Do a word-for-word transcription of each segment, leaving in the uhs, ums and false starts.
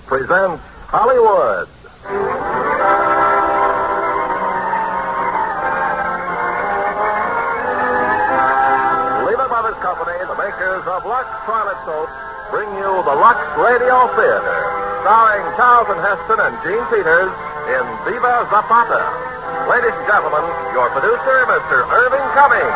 presents Hollywood. Lehman Brothers Company, the makers of Lux Toilet Soap, bring you the Lux Radio Theater, starring Charlton Heston and Gene Peters in Viva Zapata. Ladies and gentlemen, your producer, Mister Irving Cummings.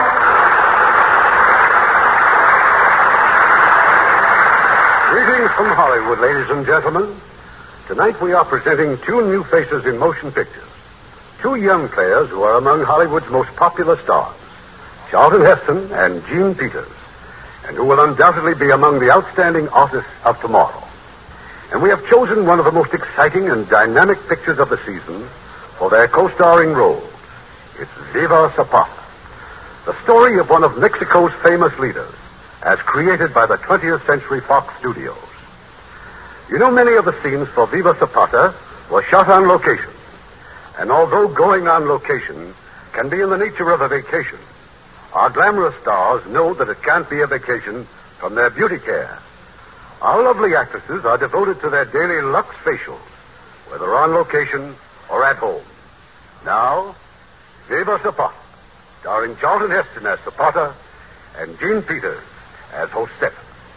Greetings from Hollywood, ladies and gentlemen. Tonight we are presenting two new faces in motion pictures. Two young players who are among Hollywood's most popular stars, Charlton Heston and Gene Peters, and who will undoubtedly be among the outstanding artists of tomorrow. And we have chosen one of the most exciting and dynamic pictures of the season for their co-starring roles. It's Viva Zapata, the story of one of Mexico's famous leaders, as created by the twentieth Century Fox Studios. You know, many of the scenes for Viva Zapata were shot on location. And although going on location can be in the nature of a vacation, our glamorous stars know that it can't be a vacation from their beauty care. Our lovely actresses are devoted to their daily Lux facials, whether on location or at home. Now, Viva Zapata, starring Charlton Heston as Zapata and Gene Peters as hostess.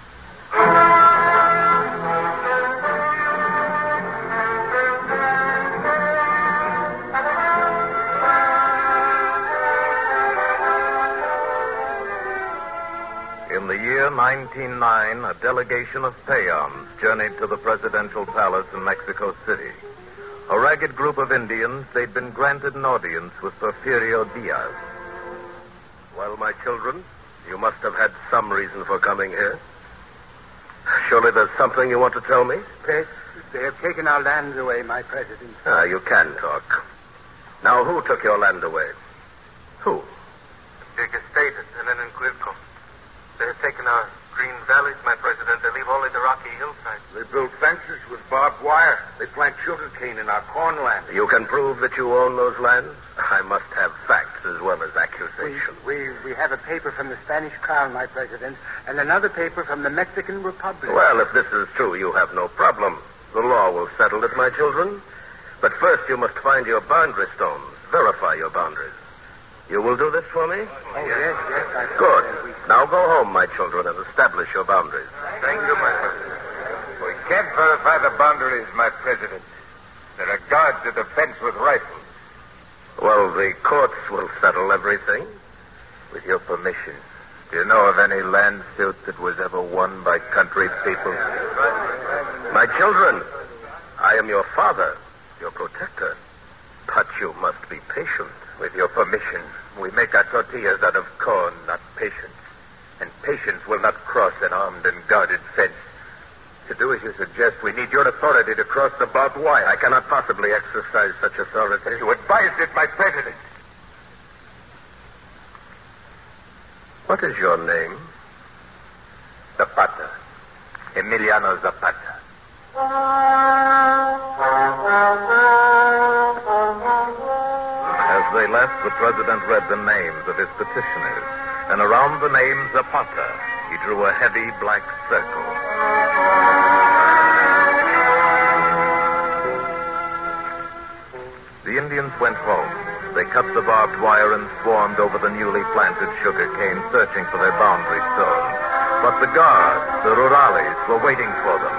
In the year nineteen oh nine, a delegation of peons journeyed to the presidential palace in Mexico City. A ragged group of Indians, they'd been granted an audience with Porfirio Diaz. Well, my children, you must have had some reason for coming here. Surely there's something you want to tell me? Yes, they have taken our lands away, my president. Ah, you can talk. Now, who took your land away? Who? The big estate at Zenenenquilco. They have taken our green valleys, my president. They leave only the rocky hillsides. They build fences with barbed wire. They plant sugarcane in our cornland. You can prove that you own those lands? I must have facts as well as accusations. We, we, we have a paper from the Spanish crown, my president, and another paper from the Mexican Republic. Well, if this is true, you have no problem. The law will settle it, my children. But first you must find your boundary stones. Verify your boundaries. You will do this for me? Oh, yes, yes. I Good. Now go home, my children, and establish your boundaries. Thank you, my president. We can't verify the boundaries, my president. There are guards at the fence with rifles. Well, the courts will settle everything. With your permission, do you know of any land suit that was ever won by country people? My children, I am your father, your protector. But you must be patient. With your permission, we make our tortillas out of corn, not patience. And patience will not cross an armed and guarded fence. To do as you suggest, we need your authority to cross the barbed wire. I cannot possibly exercise such authority. You advised it, my president. What is your name? Zapata. Emiliano Zapata. As they left, the president read the names of his petitioners, and around the name Zapata, he drew a heavy black circle. The Indians went home. They cut the barbed wire and swarmed over the newly planted sugar cane, searching for their boundary stones. But the guards, the rurales, were waiting for them.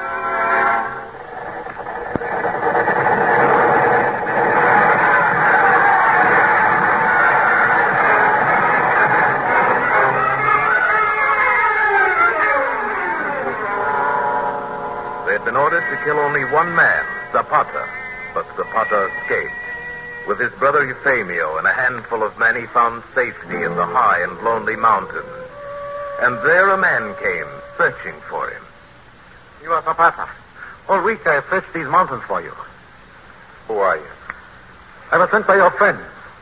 They had been ordered to kill only one man, Zapata, but Zapata escaped. With his brother Euphemio and a handful of men, he found safety in the high and lonely mountains. And there a man came, searching for him. You are Zapata. All week I have searched these mountains for you. Who are you? I was sent by your friends.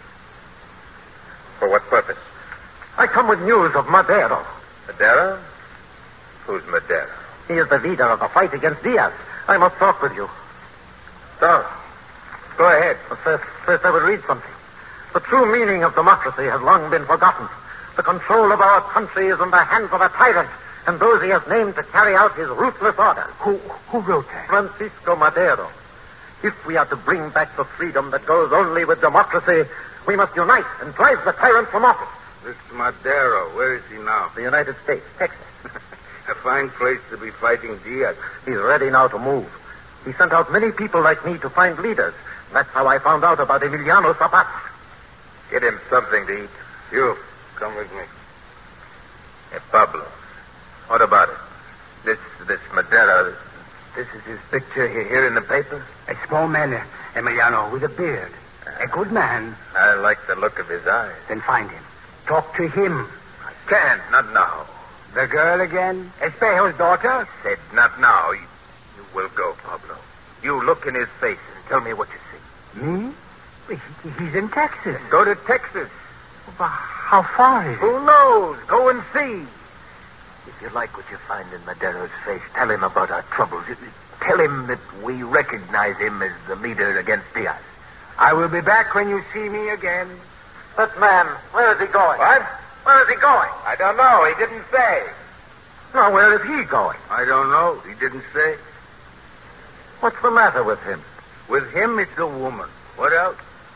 For what purpose? I come with news of Madero. Madera? Who's Madera? He is the leader of the fight against Diaz. I must talk with you. So, go ahead. But first, first I will read something. The true meaning of democracy has long been forgotten. The control of our country is in the hands of a tyrant. and those he has named to carry out his ruthless orders. Who, who wrote that? Francisco Madero. If we are to bring back the freedom that goes only with democracy, we must unite and drive the tyrant from office. This Madero, where is he now? The United States, Texas. A fine place to be fighting Diaz. He's ready now to move. He sent out many people like me to find leaders. That's how I found out about Emiliano Zapata. Get him something to eat. You, come with me. Hey, Pablo, what about it? This, this Madero, this is his picture here in the paper? A small man, uh, Emiliano, with a beard. A good man. I like the look of his eyes. Then find him. Talk to him. I can't, not now. The girl again? Espejo's daughter? I said not now. You, you will go, Pablo. You look in his face and tell me what you see. Me? He, he's in Texas. Go to Texas. Well, how far is it? Who knows? Go and see. If you like what you find in Madero's face, tell him about our troubles. Tell him that we recognize him as the leader against Diaz. I will be back when you see me again. That man, where is he going? What? Where is he going? I don't know. He didn't say. Now, where is he going? I don't know. He didn't say. What's the matter with him? With him, it's a woman. What else?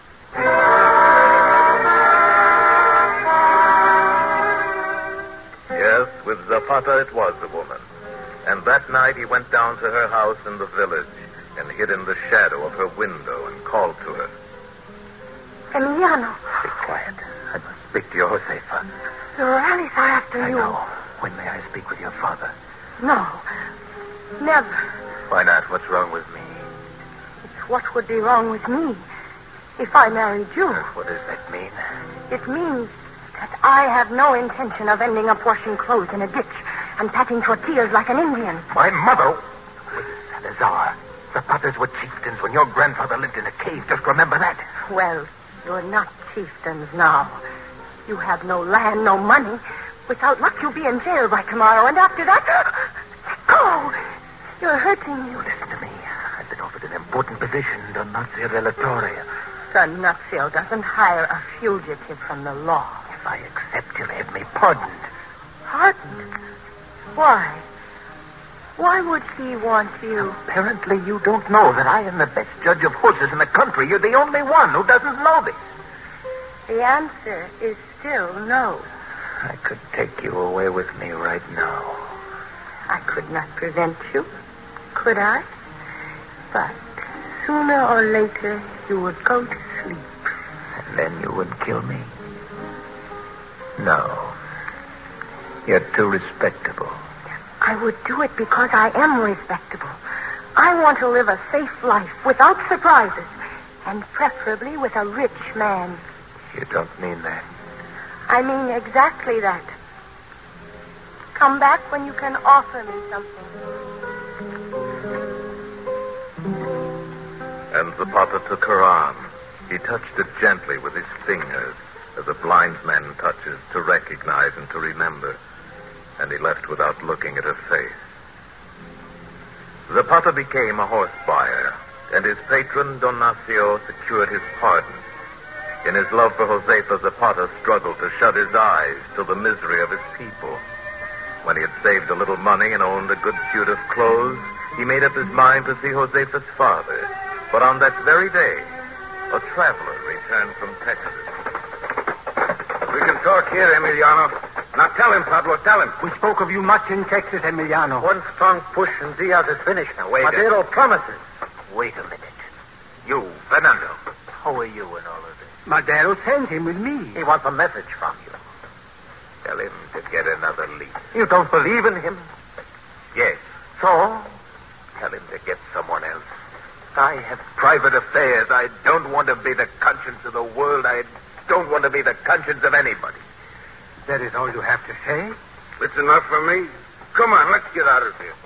Yes, with Zapata it was a woman. And that night he went down to her house in the village and hid in the shadow of her window and called to her. Emiliano. Be quiet. I must speak to you, Josefa. The rallies are after I you. know. When may I speak with your father? No. Never. Why not? What's wrong with me? It's what would be wrong with me if I married you. What does that mean? It means that I have no intention of ending up washing clothes in a ditch and packing tortillas like an Indian. My mother was Salazar. Zapatas were chieftains when your grandfather lived in a cave. Just remember that. Well, you're not chieftains now. You have no land, no money. Without luck, you'll be in jail by tomorrow. And after that, let go. You're hurting me. Listen to me. I've been offered an important position, Don Nazio Relatoria. Don Nazio doesn't hire a fugitive from the law. If I accept, he'll have me pardoned. Pardoned? Why? Why would he want you? Apparently you don't know that I am the best judge of horses in the country. You're the only one who doesn't know this. The answer is still no. I could take you away with me right now. I could not prevent you, could I? But sooner or later you would go to sleep. And then you would kill me? No. You're too respectable. I would do it because I am respectable. I want to live a safe life without surprises, and preferably with a rich man. You don't mean that. I mean exactly that. Come back when you can offer me something. And Zapata took her arm. He touched it gently with his fingers, as a blind man touches to recognize and to remember. And he left without looking at her face. Zapata became a horse buyer, and his patron, Don Nazio, secured his pardon. In his love for Josefa, Zapata struggled to shut his eyes to the misery of his people. When he had saved a little money and owned a good suit of clothes, he made up his mind to see Josefa's father. But on that very day, a traveler returned from Texas. We can talk here, Emiliano. Now tell him, Pablo, tell him. We spoke of you much in Texas, Emiliano. One strong push and Diaz is finished. Now, wait a- Madero promises. Wait a minute. You, Fernando. How are you in all of this? Madero sent him with me. He wants a message from you. Tell him to get another lead. You don't believe in him? Yes. So? Tell him to get someone else. I have private affairs. I don't want to be the conscience of the world. I don't want to be the conscience of anybody. That is all you have to say? It's enough for me. Come on, let's get out of here.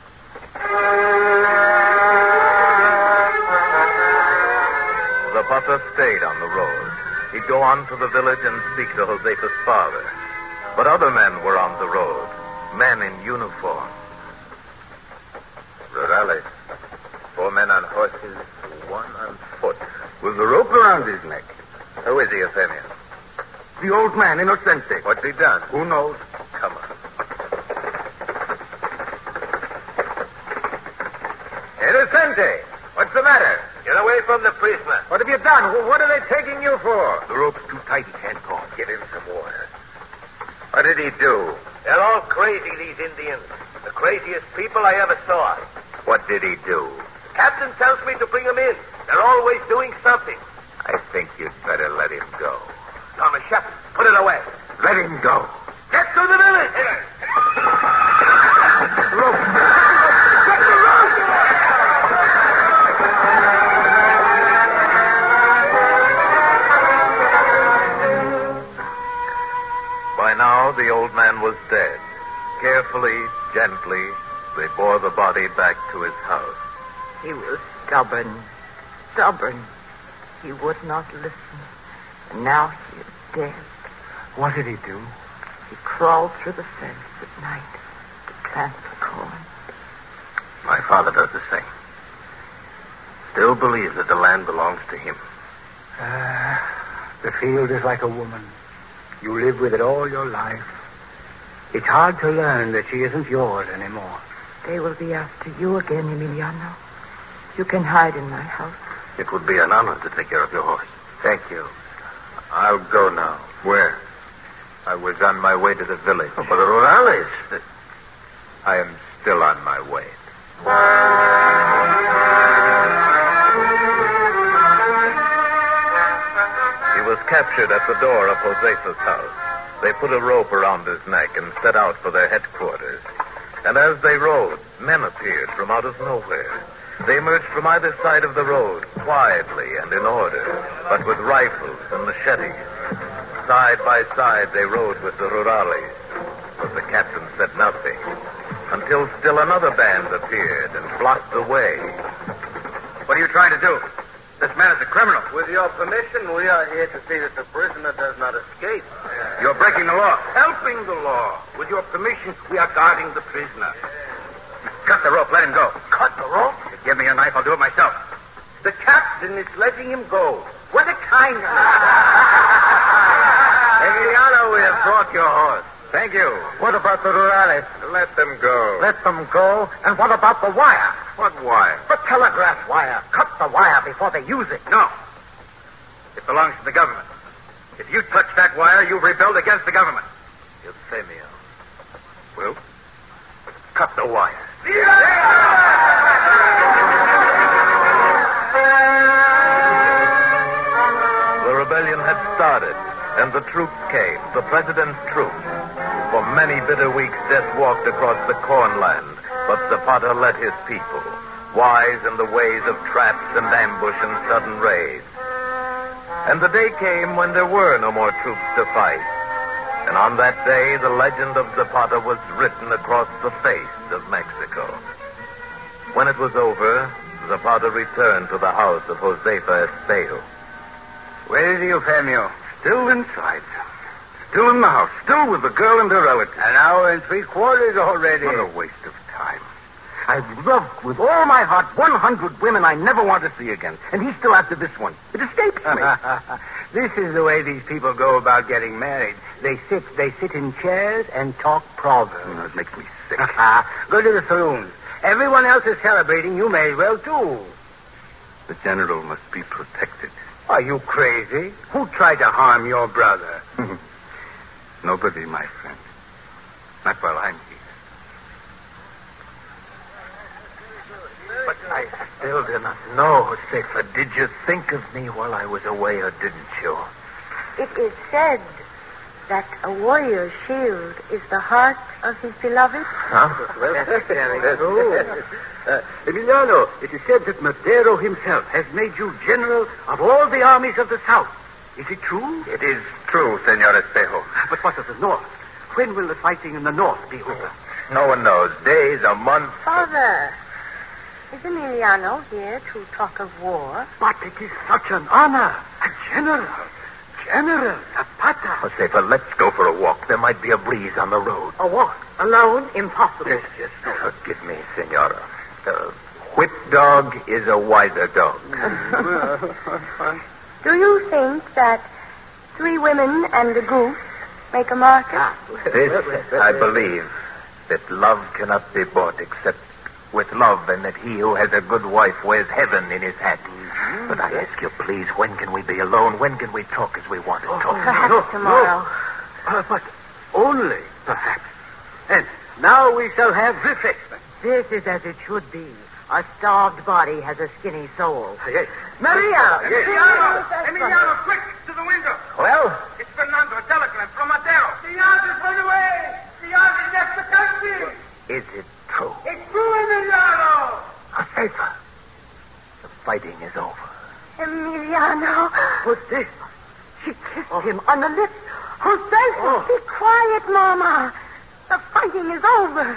Zapata stayed on the road. He'd go on to the village and speak to Josefa's father. But other men were on the road, men in uniform. Rurales. Four men on horses, one on foot. With the rope around his neck. Who is he, Eugenio? The old man, Inocente. What's he done? Who knows? Come on. Comandante, what's the matter? Get away from the prisoner. What have you done? What are they taking you for? The rope's too tight. He can't talk. Give him some water. What did he do? They're all crazy, these Indians. The craziest people I ever saw. What did he do? Captain tells me to bring them in. They're always doing something. I think you'd better let him go. Thomas Shepard, put it away. Let him go. Get to the village. Rope. Get the rope. By now, the old man was dead. Carefully, gently, they bore the body back to his house. He was stubborn, stubborn. He would not listen. And now he is dead. What did he do? He crawled through the fence at night to plant the corn. My father does the same. Still believes that the land belongs to him. Ah, the field is like a woman. You live with it all your life. It's hard to learn that she isn't yours anymore. They will be after you again, Emiliano. You can hide in my house. It would be an honor to take care of your horse. Thank you. I'll go now. Where? I was on my way to the village. Oh, but the Rurales. The... I am still on my way. He was captured at the door of Josefa's house. They put a rope around his neck and set out for their headquarters. And as they rode, men appeared from out of nowhere. They emerged from either side of the road, quietly and in order, but with rifles and machetes. Side by side, they rode with the Rurales, but the captain said nothing, until still another band appeared and blocked the way. What are you trying to do? This man is a criminal. With your permission, we are here to see that the prisoner does not escape. You're breaking the law. Helping the law. With your permission, we are guarding the prisoner. Cut the rope. Let him go. Cut the rope? You give me your knife, I'll do it myself. The captain is letting him go. What a kind of... Emiliano, we have brought your horse. Thank you. What about the Rurales? Let them go. Let them go? And what about the wire? What wire? The telegraph wire. Cut the wire before they use it. No. It belongs to the government. If you touch that wire, you rebelled against the government. Euphemio. Well, cut the wire. The rebellion had started, and the troops came, the president's troops. For many bitter weeks, death walked across the cornland, but Zapata led his people, wise in the ways of traps and ambush and sudden raids. And the day came when there were no more troops to fight. And on that day, the legend of Zapata was written across the face of Mexico. When it was over, Zapata returned to the house of Josefa Espejo. Where is Euphemio? Still inside. Still in the house. Still with the girl and her relatives. An hour and three quarters already. What a waste of time. I've loved with all my heart one hundred women I never want to see again. And he's still after this one. It escapes me. This is the way these people go about getting married. They sit, they sit in chairs and talk proverbs. Oh, it makes me sick. Go to the saloon. Everyone else is celebrating. You may as well, too. The general must be protected. Are you crazy? Who tried to harm your brother? Nobody, my friend. Not while I'm here. But I still do not know, Josefa. Did you think of me while I was away, or didn't you? It is said that a warrior's shield is the heart of his beloved. Huh? Well, that's very true. Uh, Emiliano, it is said that Madero himself has made you general of all the armies of the South. Is it true? It is true, Senor Espejo. But what of the North? When will the fighting in the North be over? No one knows. Days or months. Father, is Emiliano here to talk of war? But it is such an honor. A general. General Zapata. Josefa, let's go for a walk. There might be a breeze on the road. A walk? Alone? Impossible. Yes, yes. Forgive me, Senora. The whip dog is a wiser dog. Do you think that three women and a goose make a market? This, I believe, that love cannot be bought except with love, and that he who has a good wife wears heaven in his hat. Mm-hmm. But I ask you, please, when can we be alone? When can we talk as we want to talk? Perhaps no, tomorrow. No. Uh, but only perhaps. And now we shall have refreshment. This is as it should be. A starved body has a skinny soul. Yes. Maria! Yes. Emiliano! Emiliano, quick, to the window. Well? It's Fernando, a telegram from Madero. Diaz has run away. Diaz has left the country. Is it true? It's true, Emiliano. Josefa, the fighting is over. Emiliano. What's this? She kissed him on the lips. Josefa! Oh. Be quiet, Mama. The fighting is over.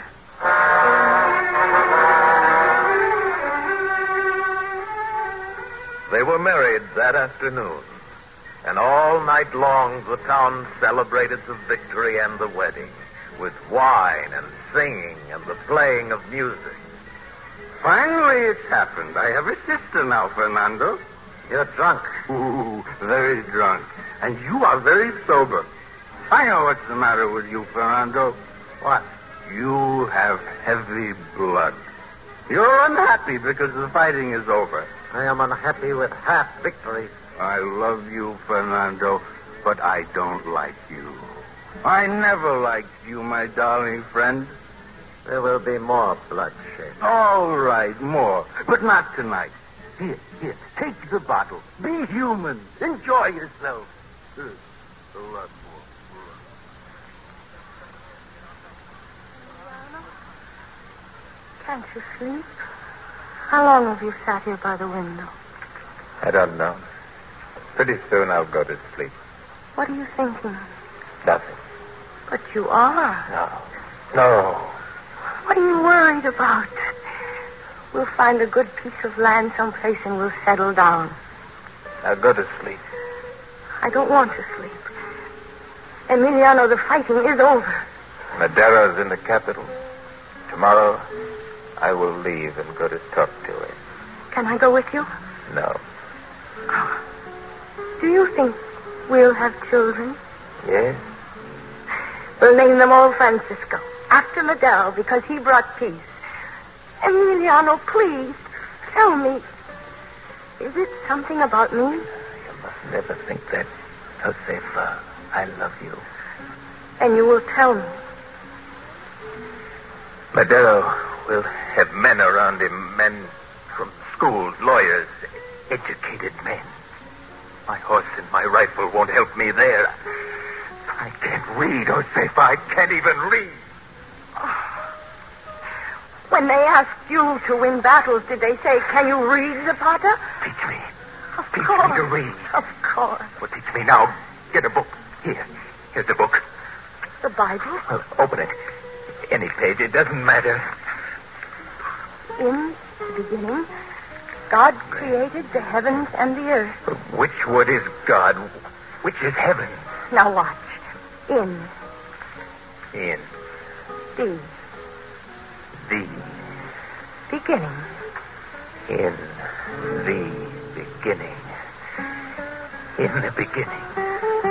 They were married that afternoon, and all night long the town celebrated the victory and the wedding, with wine and singing and the playing of music. Finally, it's happened. I have a sister now, Fernando. You're drunk. Ooh, very drunk. And you are very sober. I know what's the matter with you, Fernando. What? You have heavy blood. You're unhappy because the fighting is over. I am unhappy with half victories. I love you, Fernando, but I don't like you. I never liked you, my darling friend. There will be more bloodshed. All right, more, but not tonight. Here, here, take the bottle. Be human. Enjoy yourself. A lot more. Can't you sleep? How long have you sat here by the window? I don't know. Pretty soon I'll go to sleep. What are you thinking of? Nothing. But you are. No. No. What are you worried about? We'll find a good piece of land someplace and we'll settle down. I'll go to sleep. I don't want to sleep. Emiliano, the fighting is over. Madero's in the capital. Tomorrow, I will leave and go to talk to her. Can I go with you? No. Oh. Do you think we'll have children? Yes? We'll name them all Francisco, after Madero, because he brought peace. Emiliano, please, tell me, is it something about me? You must never think that, Josefa. I love you. And you will tell me. Madero will have men around him, men from schools, lawyers, educated men. My horse and my rifle won't help me there. I can't read, Josefa. I can't even read. When they asked you to win battles, did they say, can you read, Zapata? Teach me. Of teach course. me to read. Of course. Well, teach me now. Get a book. Here. Here's the book. The Bible? Well, open it. Any page. It doesn't matter. In the beginning, God created the heavens and the earth. Which word is God? Which is heaven? Now watch. In. In. The. The. Beginning. In the beginning. In the beginning.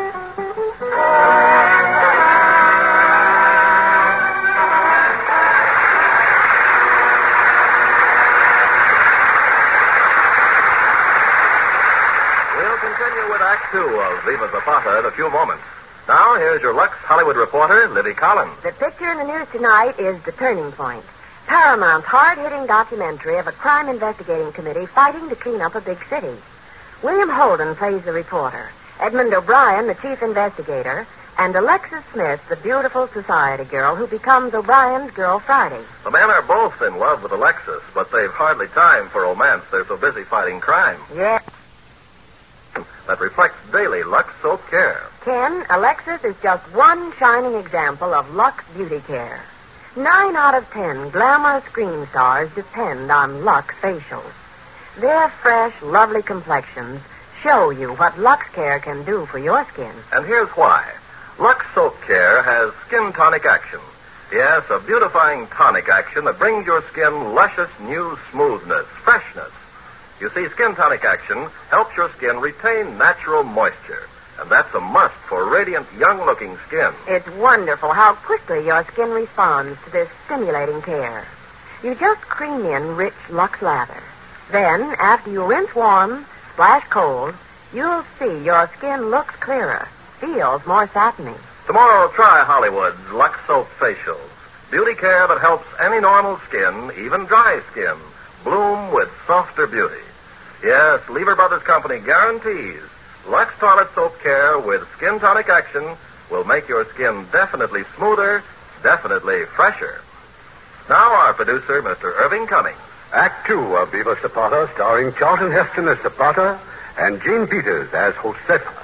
We'll continue with Act Two of Viva Zapata in a few moments. Now, here's your Lux Hollywood reporter, Libby Collins. The picture in the news tonight is The Turning Point, Paramount's hard-hitting documentary of a crime investigating committee fighting to clean up a big city. William Holden plays the reporter, Edmund O'Brien, the chief investigator, and Alexis Smith, the beautiful society girl who becomes O'Brien's girl Friday. The men are both in love with Alexis, but they've hardly time for romance. They're so busy fighting crime. Yes. That reflects daily Lux Soap Care. Ken, Alexis is just one shining example of Lux Beauty Care. Nine out of ten glamorous screen stars depend on Lux facials. Their fresh, lovely complexions show you what Lux Care can do for your skin. And here's why. Lux Soap Care has skin tonic action. Yes, a beautifying tonic action that brings your skin luscious new smoothness, freshness. You see, skin tonic action helps your skin retain natural moisture. And that's a must for radiant, young-looking skin. It's wonderful how quickly your skin responds to this stimulating care. You just cream in rich Lux lather. Then, after you rinse warm, splash cold, you'll see your skin looks clearer, feels more satiny. Tomorrow, try Hollywood's Lux Soap Facials. Beauty care that helps any normal skin, even dry skin, bloom with softer beauty. Yes, Lever Brothers Company guarantees Lux Toilet Soap Care with skin tonic action will make your skin definitely smoother, definitely fresher. Now our producer, Mister Irving Cummings. Act two of Viva Zapata, starring Charlton Heston as Zapata and Jean Peters as Josefa.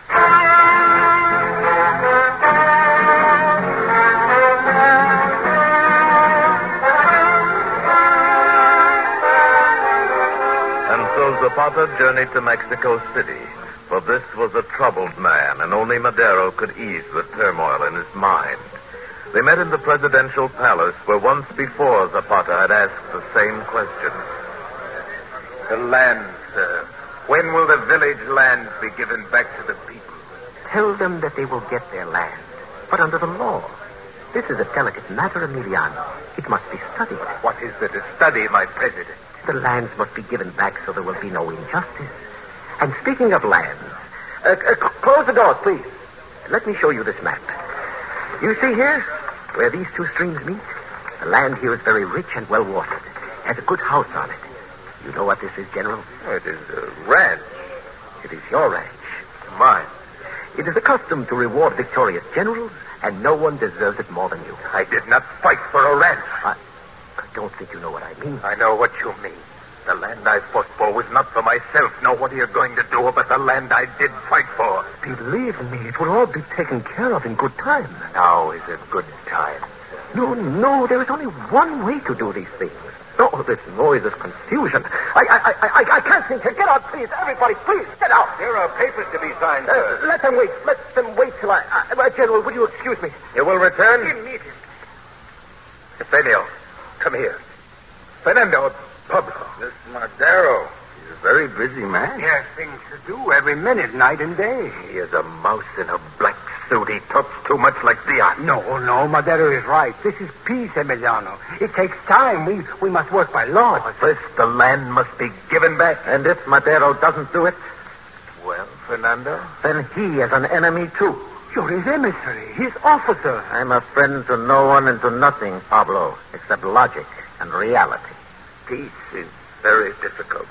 And so Zapata journeyed to Mexico City, for this was a troubled man, and only Madero could ease the turmoil in his mind. They met in the presidential palace, where once before Zapata had asked the same question. The land, sir. When will the village lands be given back to the people? Tell them that they will get their land, but under the law. This is a delicate matter, Emiliano. It must be studied. What is there to study, my president? The lands must be given back so there will be no injustice. And speaking of lands, uh, uh, close the doors, please. Let me show you this map. You see here, where these two streams meet? The land here is very rich and well watered. Has a good house on it. You know what this is, General? It is a ranch. It is your ranch. Mine. It is the custom to reward victorious generals, and no one deserves it more than you. I did not fight for a ranch. I, I don't think you know what I mean. I know what you mean. The land I fought for was not for myself. Now, what are you going to do about the land I did fight for? Believe me, it will all be taken care of in good time. Now is a good time. No, no, there is only one way to do these things. All this noise is confusion. I, I, I, I, I can't think. Get out, please. Everybody, please, get out. There are papers to be signed, Uh, sir. let them wait. Let them wait till I... Uh, uh, General, will you excuse me? You will return? Immediately. Nathaniel, come here. Fernando, Pablo. This Madero. He's a very busy man. He has things to do every minute, night and day. He is a mouse in a black suit. He talks too much like Diaz. No, no, Madero is right. This is peace, Emiliano. It takes time. We we must work by law. First, the land must be given back. And if Madero doesn't do it, Well, Fernando? then he is an enemy, too. You're his emissary, his officer. I'm a friend to no one and to nothing, Pablo, except logic and reality. Peace is very difficult.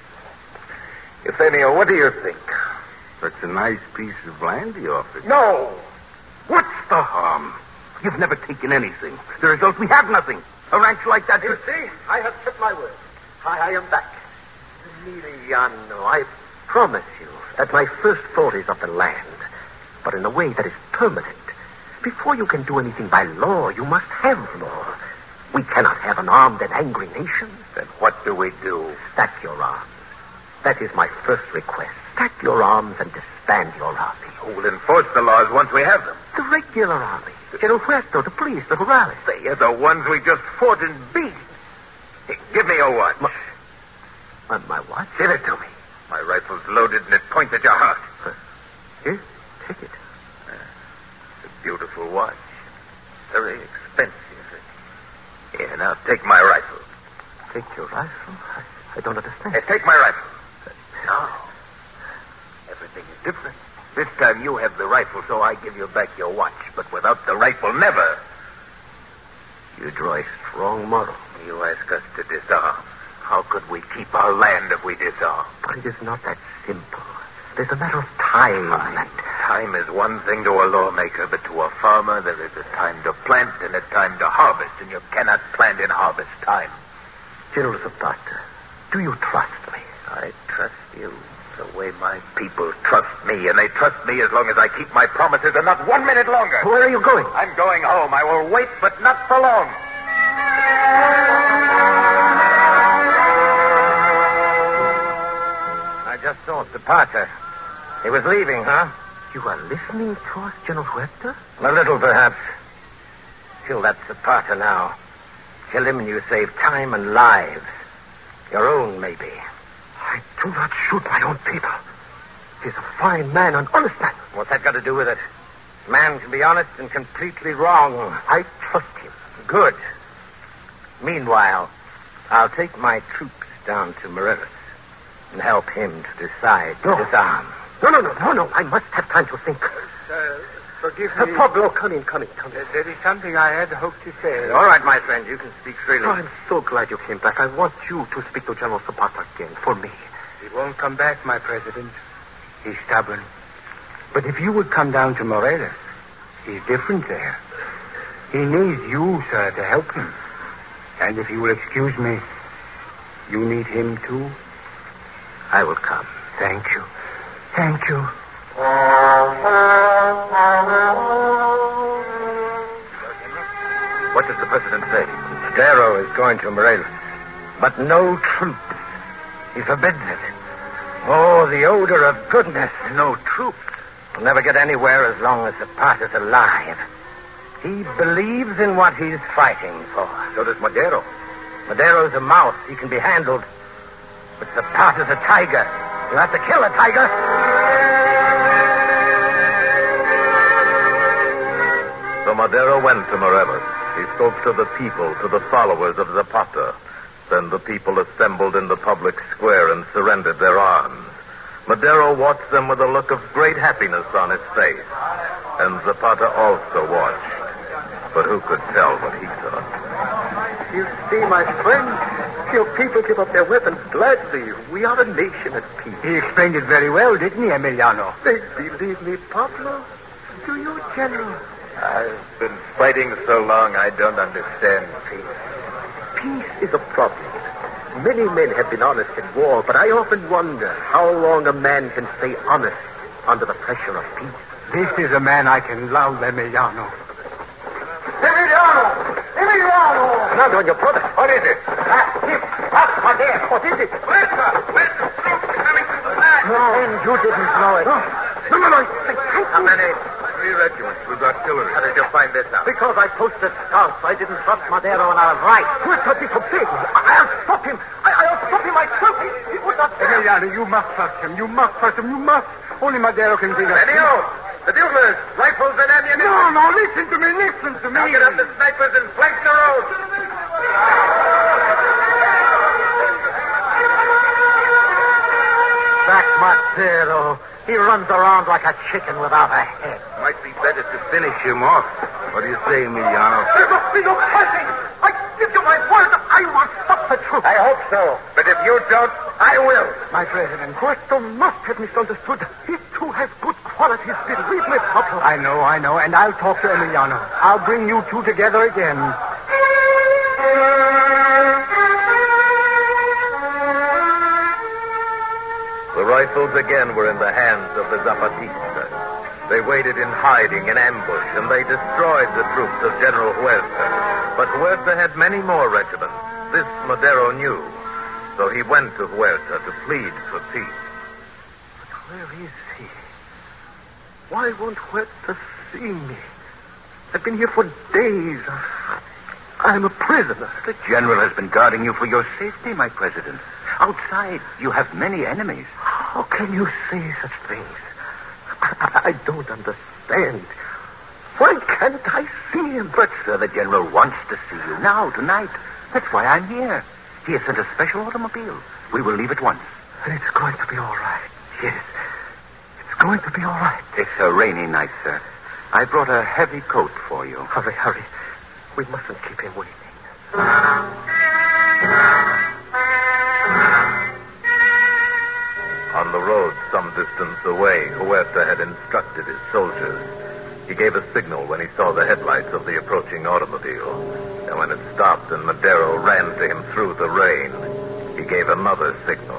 Nathaniel, what do you think? Such a nice piece of land he offered. No! What's the harm? You've never taken anything. The result, we have nothing. A ranch like that... You see, I have kept my word. I, I am back. Emiliano, I promise you that my first thought is of the land, but in a way that is permanent. Before you can do anything by law, you must have law. We cannot have an armed and angry nation. Then what do we do? Stack your arms. That is my first request. Stack your arms and disband your army. Who will enforce the laws once we have them? The regular army. General Huerto, the police, the rurales. They are the ones we just fought and beat. Hey, give me your watch. My, my, my watch? Give it to me. My rifle's loaded and it points at your heart. Uh, here, take it. It's a beautiful watch. Very expensive. Here, now take my rifle. Take your rifle? I, I don't understand. Hey, take my rifle. Now, everything is different. This time you have the rifle, so I give you back your watch. But without the rifle, never. You draw a strong moral. You ask us to disarm. How could we keep our land if we disarm? But it is not that simple. There's a matter of time. Time. Time is one thing to a lawmaker, but to a farmer there is a time to plant and a time to harvest, and you cannot plant in harvest time. General Zapata, do you trust me? I trust you the way my people trust me, and they trust me as long as I keep my promises, and not one minute longer. Where are you going? I'm going home. I will wait, but not for long. I just saw Zapata. He was leaving, huh? You are listening to us, General Huerta? A little, perhaps. Kill that Zapata now. Kill him and you save time and lives. Your own, maybe. I do not shoot my own people. He's a fine man, an honest man. What's that got to do with it? Man can be honest and completely wrong. I trust him. Good. Meanwhile, I'll take my troops down to Morelos and help him to decide to No. disarm. No, no, no, no, no. I must have time to think. Uh, forgive Uh, me. Pablo, come in, come in, come in. There- There is something I had hoped to say. All right, my friend, you can speak freely. Oh, I'm so glad you came back. I want you to speak to General Zapata again, for me. He won't come back, my president. He's stubborn. But if you would come down to Morelos, he's different there. He needs you, sir, to help him. And if you will excuse me, you need him too? I will come. Thank you. Thank you. What does the president say? Madero is going to Morelos, but no troops. He forbids it. Oh, the odor of goodness. No troops. We'll never get anywhere as long as Zapata's alive. He believes in what he's fighting for. So does Madero. Madero's a mouse. He can be handled. But Zapata's a tiger. You have to kill a tiger. So Madero went to Morelos. He spoke to the people, to the followers of Zapata. Then the people assembled in the public square and surrendered their arms. Madero watched them with a look of great happiness on his face. And Zapata also watched. But who could tell what he saw? You see, my friend, your people give up their weapons gladly. We are a nation at peace. He explained it very well, didn't he, Emiliano? They believe me, Pablo. Do you, General? I've been fighting so long I don't understand peace. Peace is a problem. Many men have been honest in war, but I often wonder how long a man can stay honest under the pressure of peace. This is a man I can love, Emiliano. Emiliano! Emiliano! Fernando and your brother. What is it? That's him. That's my dad. What is it? Where's the, where's the troops coming from the back? No, and you didn't know it. No, no, no. no. How many? Three regiments with artillery. How did you find this out? Because I posted scouts. I didn't trust Madero, and I was right. Who could be forbidden? I'll stop him. I, I'll stop him myself. He, he would not dare. Emiliano, you must trust him. You must trust him. You must. Only Madero can bring us. Benio, the buglers, rifles and ammunition. No, no, listen to me. Listen to me. Now get up the snipers and flank the road. That Madero. He runs around like a chicken without a head. Might be better to finish him off. What do you say, Emiliano? There must be no fighting. I give you my word. I will stop the truth. I hope so. But if you don't, I will. My president. Puerto must have misunderstood. He too has good qualities. Believe me, Pablo. I know, I know, and I'll talk to Emiliano. I'll bring you two together again. The rifles again were in the hands of the Zapatistas. They waited in hiding, in ambush, and they destroyed the troops of General Huerta. But Huerta had many more regiments. This Madero knew. So he went to Huerta to plead for peace. But where is he? Why won't Huerta see me? I've been here for days. I'm a prisoner. The general has been guarding you for your safety, my president. Outside, you have many enemies. How can you say such things? I, I don't understand. Why can't I see him? But, sir, the general wants to see you now, tonight. That's why I'm here. He has sent a special automobile. We will leave at once. And it's going to be all right. Yes. It's going to be all right. It's a rainy night, sir. I brought a heavy coat for you. Hurry, hurry. We mustn't keep him waiting. On the road, some distance away, Huerta had instructed his soldiers. He gave a signal when he saw the headlights of the approaching automobile. And when it stopped and Madero ran to him through the rain, he gave another signal.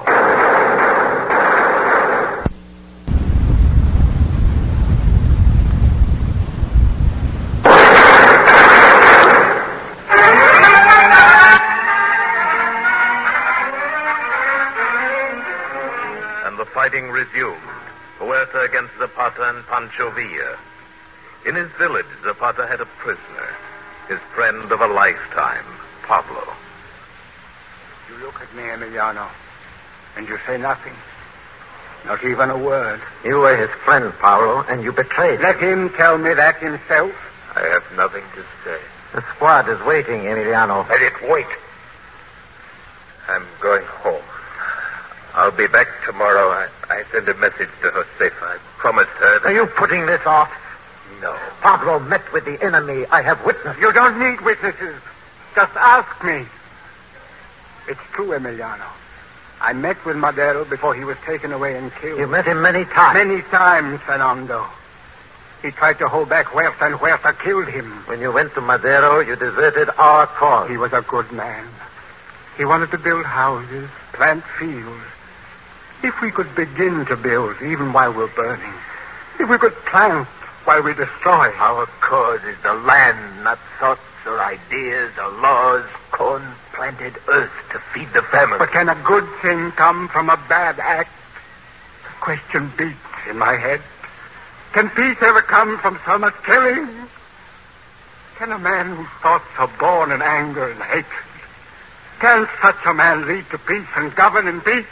Fighting resumed. Huerta against Zapata and Pancho Villa. In his village, Zapata had a prisoner, his friend of a lifetime, Pablo. You look at me, Emiliano, and you say nothing. Not even a word. You were his friend, Pablo, and you betrayed him. Let him tell me that himself. I have nothing to say. The squad is waiting, Emiliano. Let it wait. I'm going home. I'll be back tomorrow. I, I sent a message to Josefa. I promised her that... Are you putting this off? No. Pablo met with the enemy. I have witnesses. You don't need witnesses. Just ask me. It's true, Emiliano. I met with Madero before he was taken away and killed. You met him many times. Many times, Fernando. He tried to hold back Huerta, and Huerta killed him. When you went to Madero, you deserted our cause. He was a good man. He wanted to build houses, plant fields. If we could begin to build, even while we're burning. If we could plant while we destroy. Our cause is the land, not thoughts or ideas or laws. Corn planted earth to feed the family. But can a good thing come from a bad act? The question beats in my head. Can peace ever come from so much killing? Can a man whose thoughts are born in anger and hatred, can such a man lead to peace and govern in peace?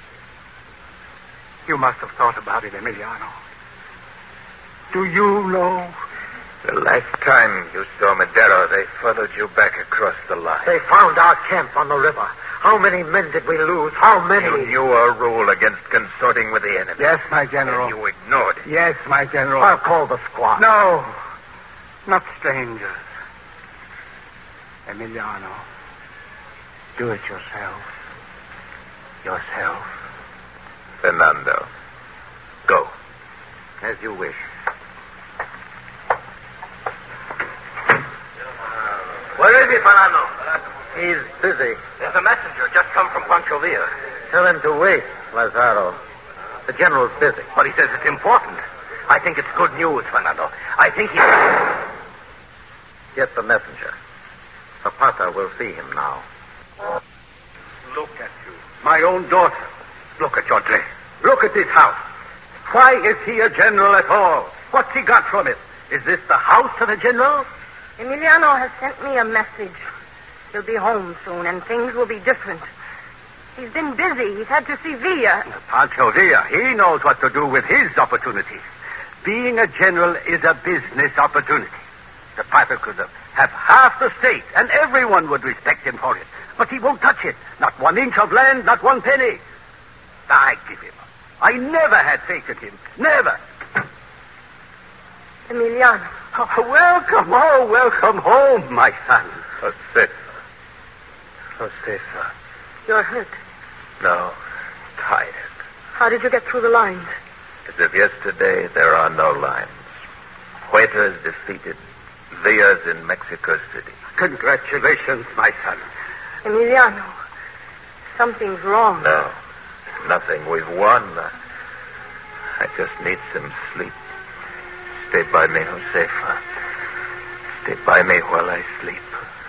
You must have thought about it, Emiliano. Do you know? The last time you saw Madero, they followed you back across the line. They found our camp on the river. How many men did we lose? How many? You knew our rule against consorting with the enemy. Yes, my general. And you ignored it. Yes, my general. I'll call the squad. No, not strangers. Emiliano, do it yourself. Yourself. Fernando, go. As you wish. Where is he, Fernando? He's busy. There's a messenger just come from Pancho Villa. Tell him to wait, Lazaro. The general's busy. But he says it's important. I think it's good news, Fernando. I think he... Get the messenger. Zapata will see him now. Look at you. My own daughter. Look at your dress. Look at this house. Why is he a general at all? What's he got from it? Is this the house of a general? Emiliano has sent me a message. He'll be home soon, and things will be different. He's been busy. He's had to see Villa. Pancho Villa, he knows what to do with his opportunities. Being a general is a business opportunity. The Pater could have half the state, and everyone would respect him for it. But he won't touch it. Not one inch of land, not one penny. I give him up. I never had faith in him. Never. Emiliano. Oh, welcome, oh, welcome home, my son. Josefa. Josefa. You're hurt. No, tired. How did you get through the lines? As of yesterday, there are no lines. Huerta is defeated. Villa's in Mexico City. Congratulations, my son. Emiliano, something's wrong. No, nothing. We've won. I just need some sleep. Stay by me, Josefa. Stay by me while I sleep.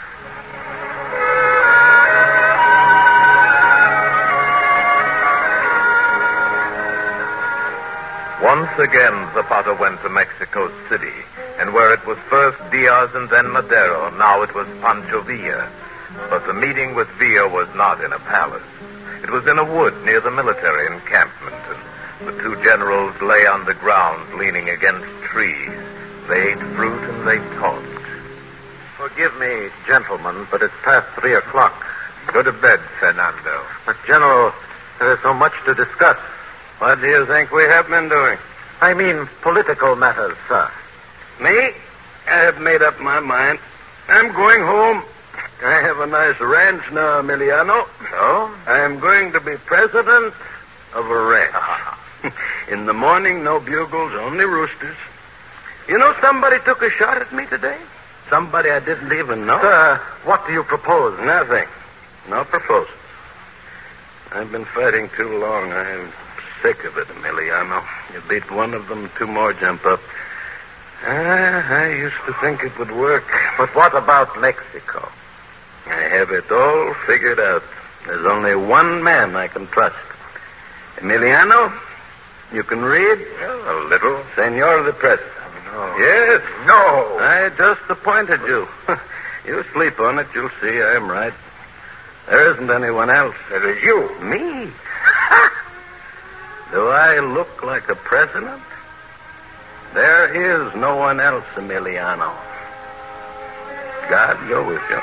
Once again, Zapata went to Mexico City, and where it was first Diaz and then Madero, now it was Pancho Villa. But the meeting with Villa was not in a palace. It was in a wood near the military encampment, and the two generals lay on the ground, leaning against trees. They ate fruit and they talked. Forgive me, gentlemen, but it's past three o'clock. Go to bed, Fernando. But, General, there is so much to discuss. What do you think we have been doing? I mean political matters, sir. Me? I have made up my mind. I'm going home. I have a nice ranch now, Emiliano. Oh? I am going to be president of a ranch. In the morning, no bugles, only roosters. You know, somebody took a shot at me today. Somebody I didn't even know. Sir, what do you propose? Nothing. No proposals. I've been fighting too long. I'm sick of it, Emiliano. You beat one of them, two more jump up. Ah, I used to think it would work. But what about Mexico? I have it all figured out. There's only one man I can trust. Emiliano, you can read? Well, a little. Senor the President. No. Yes. No. I just appointed you. You sleep on it, you'll see I'm right. There isn't anyone else. It is you. Me? Do I look like a president? There is no one else, Emiliano. God, you're with you.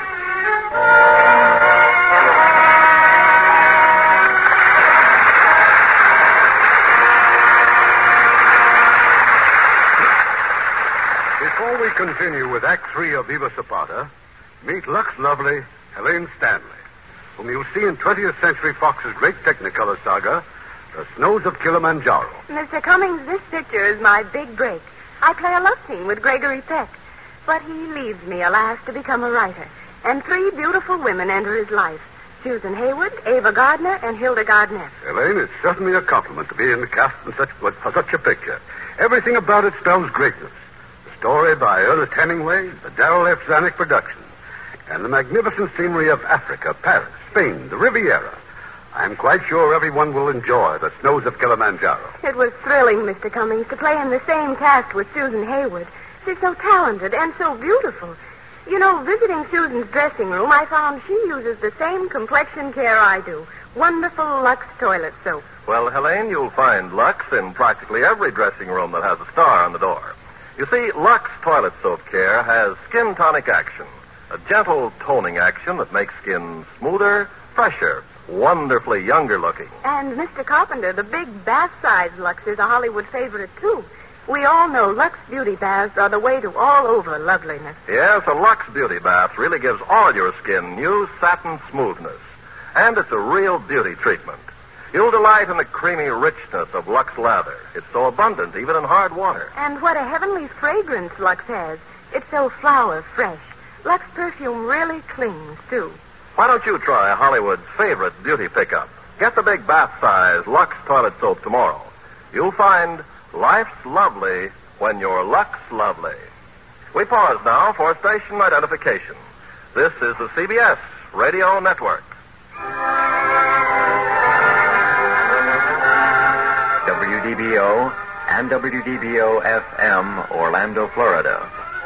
Before we continue with Act Three of Viva Zapata, meet Lux Lovely, Helene Stanley, whom you'll see in twentieth Century Fox's great Technicolor saga, The Snows of Kilimanjaro. Mister Cummings, this picture is my big break. I play a love scene with Gregory Peck. But he leaves me, alas, to become a writer. And three beautiful women enter his life. Susan Haywood, Ava Gardner, and Hilda Gardner. Helene, it's certainly a compliment to be in the cast in such, for such a picture. Everything about it spells greatness. The story by Ernest Hemingway, the Darrell F. Zanuck production, and the magnificent scenery of Africa, Paris, Spain, the Riviera. I'm quite sure everyone will enjoy The Snows of Kilimanjaro. It was thrilling, Mister Cummings, to play in the same cast with Susan Haywood. She's so talented and so beautiful. You know, visiting Susan's dressing room, I found she uses the same complexion care I do. Wonderful Lux toilet soap. Well, Helene, you'll find Lux in practically every dressing room that has a star on the door. You see, Lux Toilet Soap Care has skin tonic action, a gentle toning action that makes skin smoother, fresher, wonderfully younger looking. And, Mister Carpenter, the big bath-size Lux is a Hollywood favorite, too. We all know Lux Beauty Baths are the way to all-over loveliness. Yes, a Lux Beauty Bath really gives all your skin new satin smoothness. And it's a real beauty treatment. You'll delight in the creamy richness of Lux lather. It's so abundant, even in hard water. And what a heavenly fragrance Lux has. It's so flower fresh. Lux perfume really clings, too. Why don't you try Hollywood's favorite beauty pickup? Get the big bath-size Lux toilet soap tomorrow. You'll find life's lovely when you're Lux lovely. We pause now for station identification. This is the C B S Radio Network. W D B O and W D B O F M, Orlando, Florida.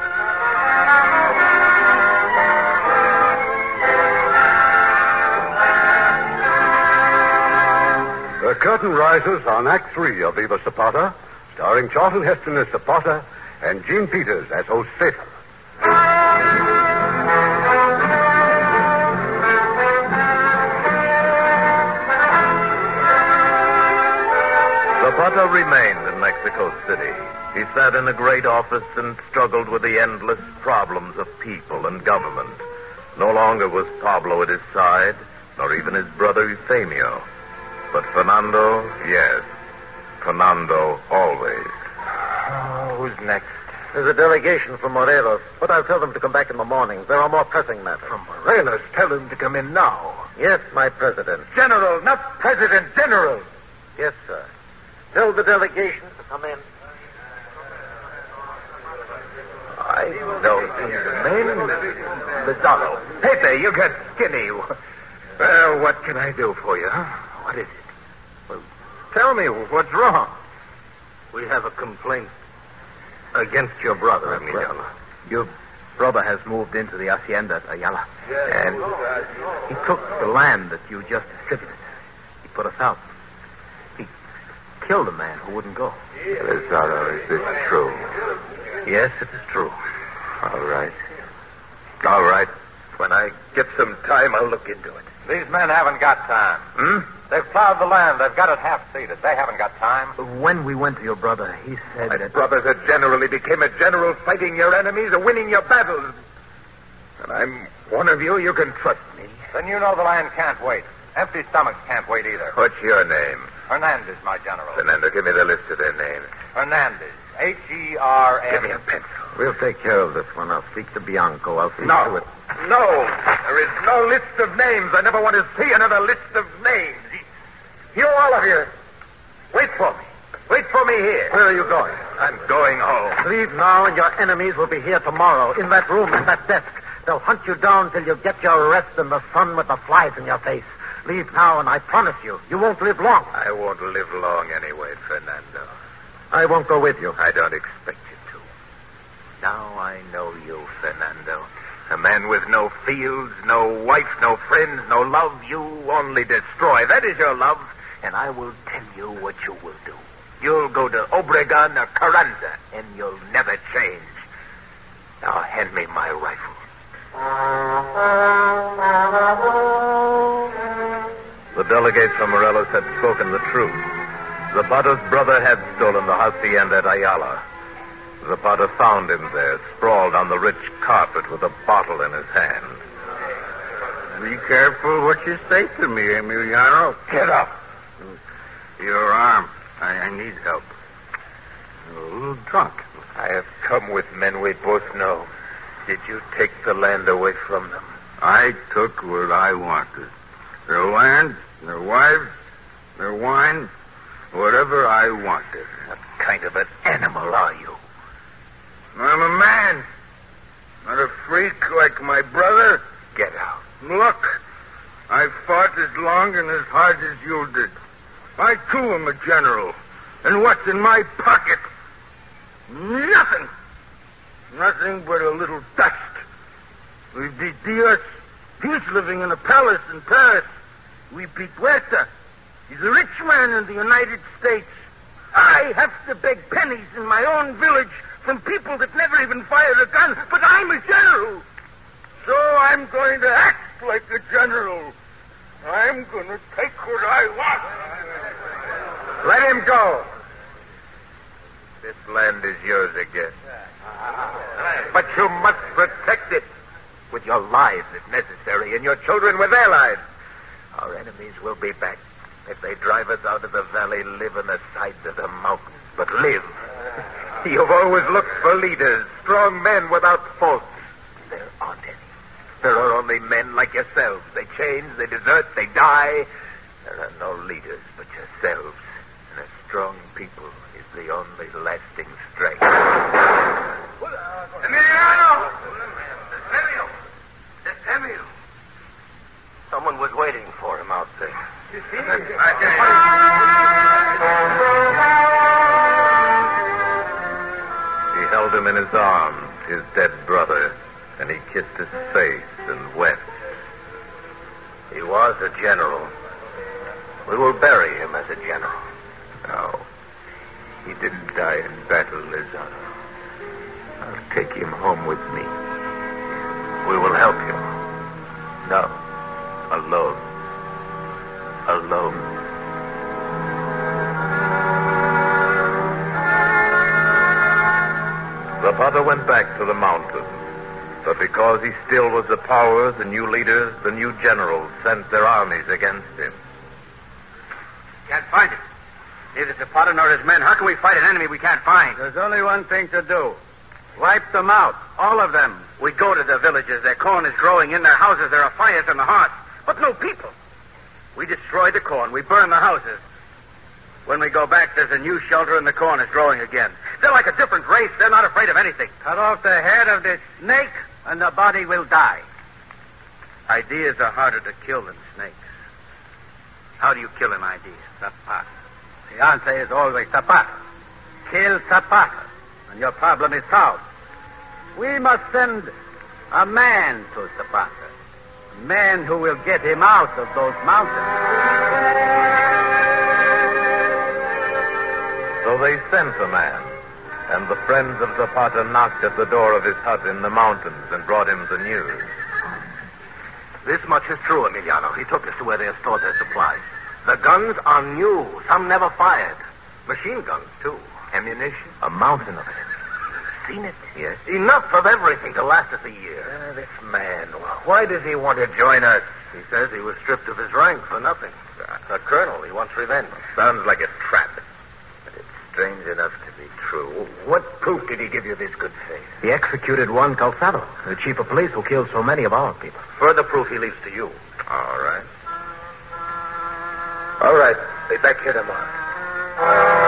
The curtain rises on Act Three of Viva Zapata, starring Charlton Heston as Zapata and Gene Peters as host Satan. Zapata remained in Mexico City. He sat in a great office and struggled with the endless problems of people and government. No longer was Pablo at his side, nor even his brother Euphemio. But Fernando, yes. Fernando, always. Oh, who's next? There's a delegation from Morelos, but I'll tell them to come back in the morning. There are more pressing matters. From Morelos, tell them to come in now. Yes, my president. General, not president, general. Yes, sir. Tell the delegation to come in. I know his name. Lizardo. Pepe, you get skinny. Well, what can I do for you? Huh? What is it? Well, tell me, what's wrong? We have a complaint against your brother, Emiliano. Your brother has moved into the hacienda at Ayala. And he took the land that you just distributed. He put us out. He killed a man who wouldn't go. Lizardo, is this true? Yes, it is true. All right. All right. When I get some time, I'll look into it. These men haven't got time. Hmm? They've plowed the land. They've got it half-seeded. They haven't got time. When we went to your brother, he said My that... brother that generally became a general fighting your enemies or winning your battles. And I'm one of you. You can trust me. Then you know the land can't wait. Empty stomachs can't wait either. What's your name? Hernandez, my general. Fernando, give me the list of their names. Hernandez. H E R N. Give me a pencil. We'll take care of this one. I'll speak to Bianco. I'll see No. to it. No. There is no list of names. I never want to see another list of names. You, all of you, wait for me. Wait for me here. Where are you going? I'm going home. Leave now, and your enemies will be here tomorrow, in that room, in that desk. They'll hunt you down till you get your rest in the sun with the flies in your face. Leave now, and I promise you, you won't live long. I won't live long anyway, Fernando. I won't go with you. I don't expect you to. Now I know you, Fernando. A man with no fields, no wife, no friends, no love. You only destroy. That is your love. And I will tell you what you will do. You'll go to Obregon or Carranza, and you'll never change. Now hand me my rifle. The delegates from Morelos had spoken the truth. Zapata's brother had stolen the hacienda at Ayala. Zapata found him there, sprawled on the rich carpet with a bottle in his hand. Be careful what you say to me, Emiliano. Get up. Your arm. I, I need help. You're a little drunk. I have come with men we both know. Did you take the land away from them? I took what I wanted. Their land, their wives, their wine, whatever I wanted. What kind of an animal are you? I'm a man. Not a freak like my brother. Get out. Look, I fought as long and as hard as you did. I, too, am a general. And what's in my pocket? Nothing. Nothing but a little dust. We beat Diaz. He's living in a palace in Paris. We beat Huerta. He's a rich man in the United States. I have to beg pennies in my own village from people that never even fired a gun, but I'm a general. So I'm going to act like a general. I'm going to take what I want. Let him go. This land is yours again. But you must protect it with your lives, if necessary, and your children with their lives. Our enemies will be back. If they drive us out of the valley, live on the sides of the mountains, but live. You've always looked for leaders, strong men without faults. There aren't any. There are only men like yourselves. They change, they desert, they die. There are no leaders but yourselves. And a strong people is the only lasting strength. Emiliano! Emilio! Emilio! Someone was waiting for him out there. He held him in his arms, his dead brother, and he kissed his face and wept. He was a general. We will bury him as a general. No. He didn't die in battle, Lizardo. I'll take him home with me. We will help you. No. Alone. Alone. Zapata went back to the mountains. But because he still was the power, the new leaders, the new generals sent their armies against him. Can't find him. Neither Zapata nor his men. How can we fight an enemy we can't find? There's only one thing to do. Wipe them out. All of them. We go to their villages. Their corn is growing. In their houses there are fires in the hearths. But no people. We destroy the corn. We burn the houses. When we go back, there's a new shelter and the corn is growing again. They're like a different race. They're not afraid of anything. Cut off the head of this snake and the body will die. Ideas are harder to kill than snakes. How do you kill an idea? Zapata. The answer is always Zapata. Kill Zapata, and your problem is solved. We must send a man to Zapata. A man who will get him out of those mountains. So they sent a man, and the friends of Zapata knocked at the door of his hut in the mountains and brought him the news. This much is true, Emiliano. He took us to where they stored their supplies. The guns are new. Some never fired. Machine guns, too. Ammunition. A mountain of it. Seen it? Yes. Enough of everything to last us a year. Uh, this man, why does he want to join us? He says he was stripped of his rank for nothing. A colonel. He wants revenge. Sounds like a trap. But it's strange enough to be true. What proof did he give you of his good faith? He executed Juan Calzado, the chief of police who killed so many of our people. Further proof he leaves to you. All right. All right. Be back here tomorrow.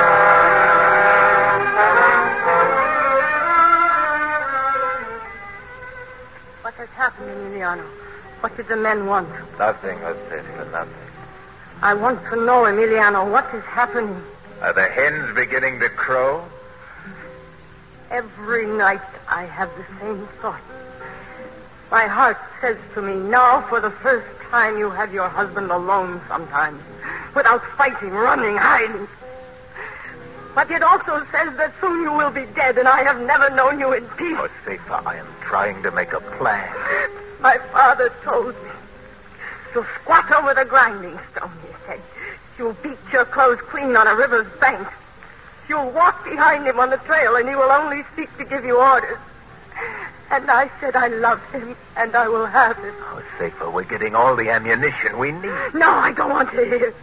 What has happened, Emiliano? What did the men want? Nothing, Josefa, nothing. I want to know, Emiliano, what is happening? Are the hens beginning to crow? Every night I have the same thought. My heart says to me, now for the first time you have your husband alone sometimes, without fighting, running, hiding. But it also says that soon you will be dead, and I have never known you in peace. Josefa, I am trying to make a plan. My father told me. You'll squat over the grinding stone, he said. You'll beat your clothes clean on a river's bank. You'll walk behind him on the trail, and he will only speak to give you orders. And I said I loved him, and I will have him. Josefa, we're getting all the ammunition we need. No, I don't want to hear.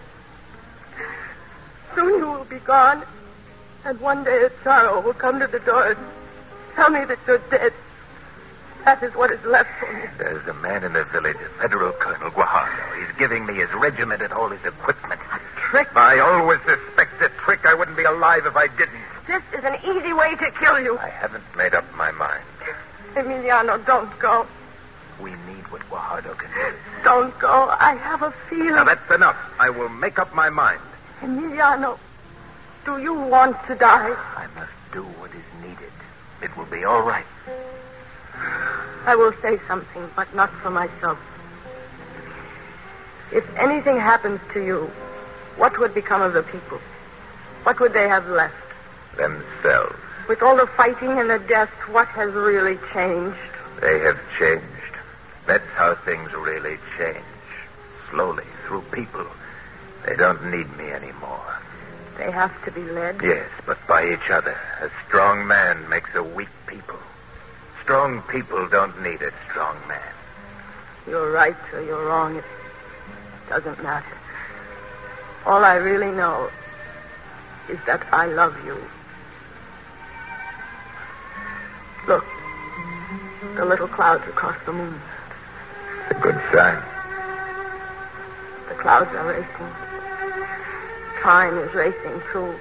Soon you will be gone, and one day a sorrow will come to the door and tell me that you're dead. That is what is left for me. There's a man in the village, a Federal Colonel Guajardo. He's giving me his regiment and all his equipment. A trick? I always suspected a trick. I wouldn't be alive if I didn't. This is an easy way to kill you. I haven't made up my mind. Emiliano, don't go. We need what Guajardo can do. Don't go. I have a feeling. Now, that's enough. I will make up my mind. Emiliano, do you want to die? I must do what is needed. It will be all right. I will say something, but not for myself. If anything happens to you, what would become of the people? What would they have left? Themselves. With all the fighting and the deaths, what has really changed? They have changed. That's how things really change. Slowly, through people. They don't need me anymore. They have to be led? Yes, but by each other. A strong man makes a weak people. Strong people don't need a strong man. You're right or you're wrong. It doesn't matter. All I really know is that I love you. Look, the little clouds across the moon. It's a good sign. The clouds are racing. Time is racing too.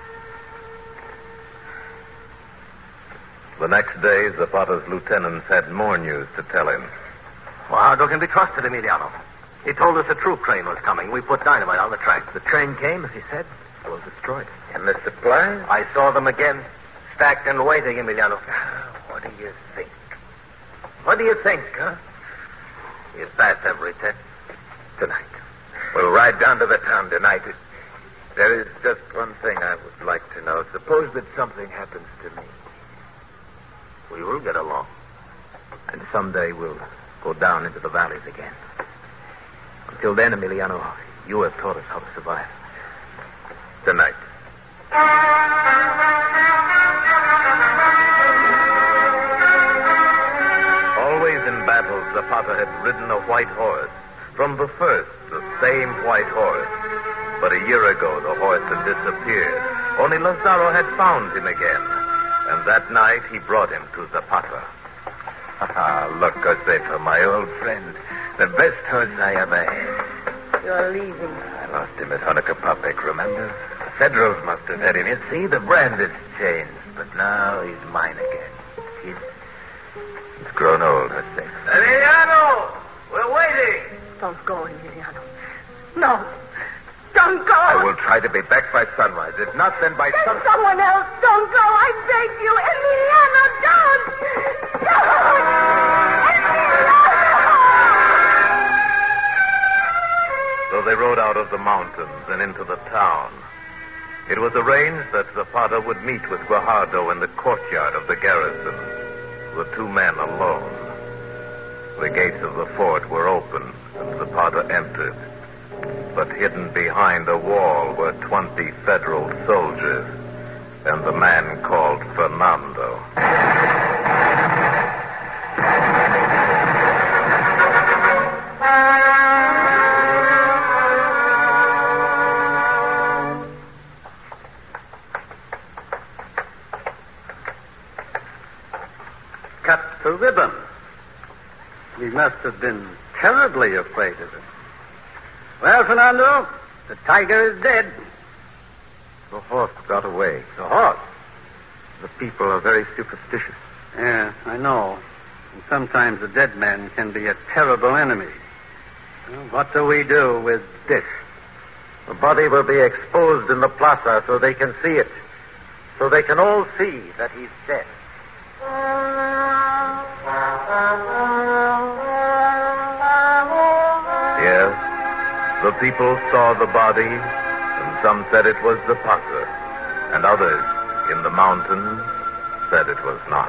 The next day, Zapata's lieutenants had more news to tell him. Guajardo can be trusted, Emiliano. He told us a troop train was coming. We put dynamite on the tracks. The train came, as he said. It was destroyed. And the supplies? I saw them again, stacked and waiting, Emiliano. What do you think? What do you think, huh? You pass every test. Tonight. We'll ride down to the town tonight. There is just one thing I would like to know. Suppose that something happens to me. We will get along. And someday we'll go down into the valleys again. Until then, Emiliano, you have taught us how to survive. Tonight. Always in battle, Zapata had ridden a white horse. From the first, the same white horse. But a year ago, the horse had disappeared. Only Lazaro had found him again. And that night, he brought him to Zapata. Ah, look, Josefa, my old friend. The best horse I ever had. You're leaving. I lost him at Honocapapec, remember? The Federals must have had him. You see, the brand has changed. But now he's mine again. He's, he's grown old, Josefa. Emiliano! We're waiting! Don't go, Emiliano. No. Don't go. I will try to be back by sunrise. If not, then by There's sun... someone else. Don't go. I beg you. Emiliano, don't. Don't. Emiliano! So they rode out of the mountains and into the town. It was arranged that Zapata would meet with Guajardo in the courtyard of the garrison, the two men alone. The gates of the fort were open, and Zapata entered. But hidden behind a wall were twenty Federal soldiers and the man called Fernando. Cut the ribbon. He must have been terribly afraid of it. Well, Fernando, the tiger is dead. The horse got away. The horse? The people are very superstitious. Yeah, I know. And sometimes a dead man can be a terrible enemy. Well, what do we do with this? The body will be exposed in the plaza so they can see it. So they can all see that he's dead. Yes, the people saw the body, and some said it was Zapata. and others in the mountains said it was not.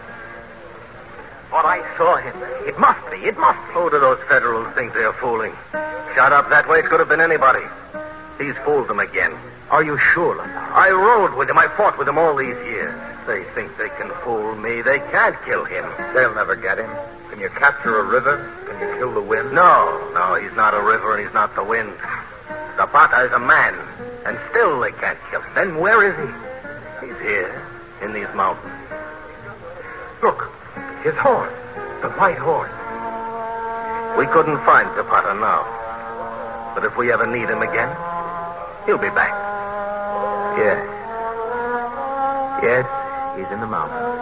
But I saw him. It must be. It must be. Who do those Federals think they're fooling? Shot up that way, it could have been anybody. He's fooled them again. Are you sure, Lamar? I rode with him. I fought with him all these years. They think they can fool me. They can't kill him. They'll never get him. Can you capture a river? Can you kill the wind? No, no, he's not a river and he's not the wind. Zapata is a man, and still they can't kill him. Then where is he? He's here, in these mountains. Look, his horse, the white horse. We couldn't find Zapata now. But if we ever need him again, he'll be back. Yes. Yes, he's in the mountains.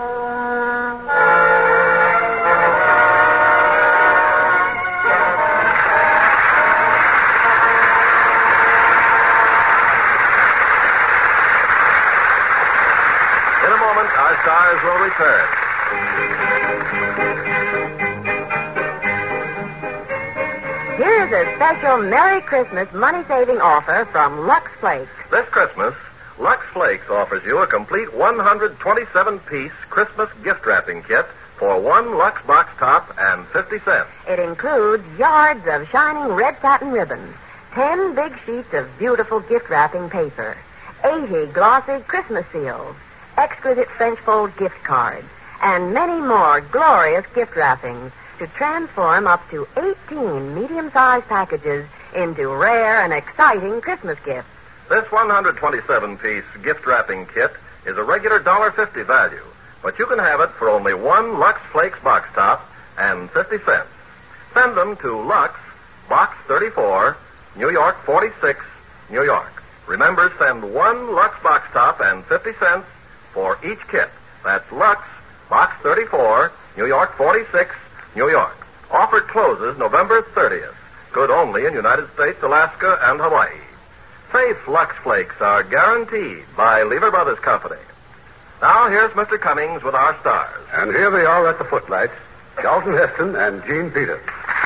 In a moment, our stars will return. Here's a special Merry Christmas money-saving offer from Lux Flakes. This Christmas, Lux Flakes offers you a complete one hundred twenty-seven piece Christmas gift wrapping kit for one Lux box top and fifty cents. It includes yards of shining red satin ribbon, ten big sheets of beautiful gift wrapping paper, eighty glossy Christmas seals, exquisite French fold gift cards, and many more glorious gift wrappings to transform up to eighteen medium-sized packages into rare and exciting Christmas gifts. This one hundred twenty-seven piece gift wrapping kit is a regular one dollar fifty value, but you can have it for only one Lux Flakes box top and fifty cents. Send them to Lux, Box thirty-four, New York forty-six, New York. Remember, send one Lux box top and fifty cents for each kit. That's Lux, Box thirty-four, New York forty-six, New York. Offer closes November thirtieth. Good only in United States, Alaska, and Hawaii. Safe Lux Flakes are guaranteed by Lever Brothers Company. Now, here's Mister Cummings with our stars. And here they are at the footlights, Charlton Heston and Gene Peters.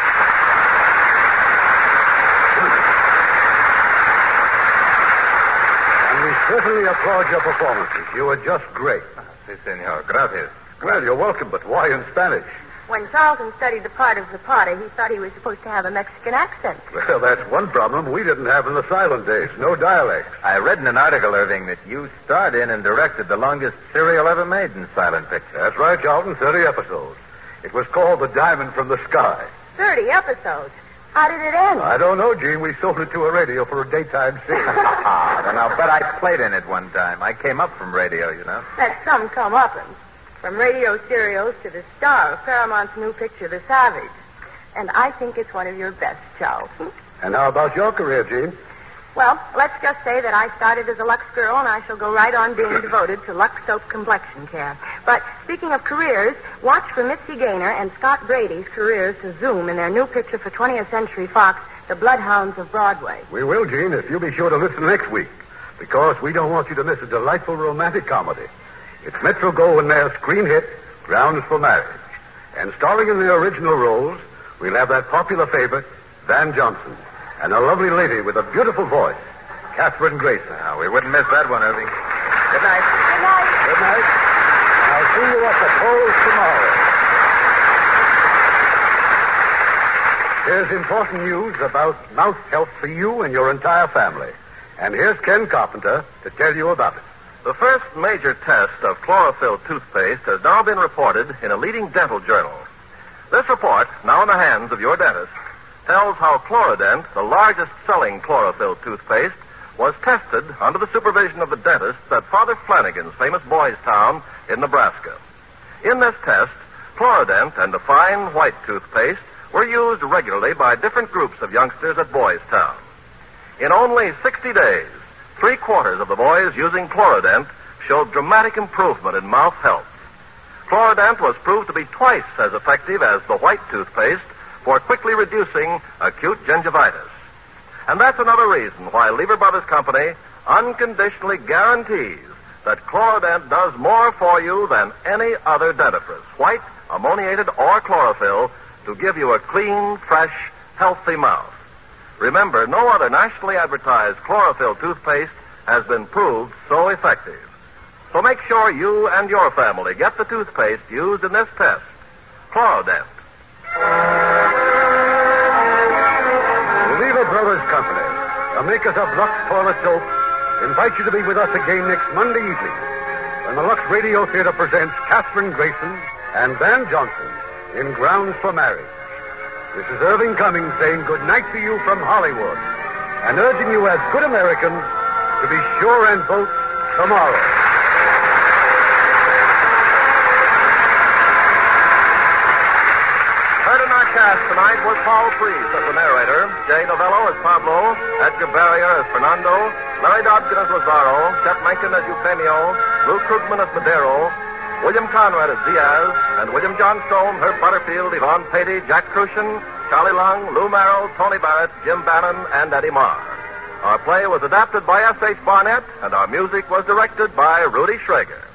And we certainly applaud your performances. You were just great. Si, senor. Gracias. Well, you're welcome, but why in Spanish? When Charlton studied the part of Zapata, he thought he was supposed to have a Mexican accent. Well, that's one problem we didn't have in the silent days. No dialects. I read in an article, Irving, that you starred in and directed the longest serial ever made in silent picture. That's right, Charlton. Thirty episodes. It was called The Diamond from the Sky. Thirty episodes. How did it end? I don't know, Gene. We sold it to a radio for a daytime scene. Then I'll bet I played in it one time. I came up from radio, you know. That's some comeuppance. From radio serials to the star of Paramount's new picture, The Savage. And I think it's one of your best, Charlton. And how about your career, Gene? Well, let's just say that I started as a Lux girl, and I shall go right on being devoted to Lux Soap complexion care. But speaking of careers, watch for Mitzi Gaynor and Scott Brady's careers to zoom in their new picture for twentieth Century Fox, The Bloodhounds of Broadway. We will, Gene, if you'll be sure to listen next week, because we don't want you to miss a delightful romantic comedy. It's Metro-Goldwyn-Mayer's screen hit, Grounds for Marriage. And starring in the original roles, we'll have that popular favorite, Van Johnson, and a lovely lady with a beautiful voice, Catherine Grayson. Now, we wouldn't miss that one, Irving. Good night. Good night. Good night. I'll see you at the polls tomorrow. Here's important news about mouth health for you and your entire family. And here's Ken Carpenter to tell you about it. The first major test of chlorophyll toothpaste has now been reported in a leading dental journal. This report, now in the hands of your dentist, tells how Chlorodent, the largest selling chlorophyll toothpaste, was tested under the supervision of the dentist at Father Flanagan's famous Boys Town in Nebraska. In this test, Chlorodent and the fine white toothpaste were used regularly by different groups of youngsters at Boys Town. In only sixty days, three quarters of the boys using Chlorodent showed dramatic improvement in mouth health. Chlorodent was proved to be twice as effective as the white toothpaste for quickly reducing acute gingivitis. And that's another reason why Lever Brothers Company unconditionally guarantees that Chlorodent does more for you than any other dentifrice, white, ammoniated, or chlorophyll, to give you a clean, fresh, healthy mouth. Remember, no other nationally advertised chlorophyll toothpaste has been proved so effective. So make sure you and your family get the toothpaste used in this test, Chlordent. Lever Brothers Company, the makers of Lux Toilet Soap, invite you to be with us again next Monday evening when the Lux Radio Theater presents Katherine Grayson and Van Johnson in Grounds for Marriage. This is Irving Cummings saying good night to you from Hollywood and urging you as good Americans to be sure and vote tomorrow. Heard in our cast tonight was Paul Frees as the narrator, Jay Novello as Pablo, Edgar Barrier as Fernando, Larry Dobkin as Lazaro, Chet Mencken as Euphemio, Lou Krugman as Madero, William Conrad as Diaz, and William Johnstone, Herb Butterfield, Yvonne Patey, Jack Crucian, Charlie Lung, Lou Merrill, Tony Barrett, Jim Bannon, and Eddie Marr. Our play was adapted by S H Barnett, and our music was directed by Rudy Schrager.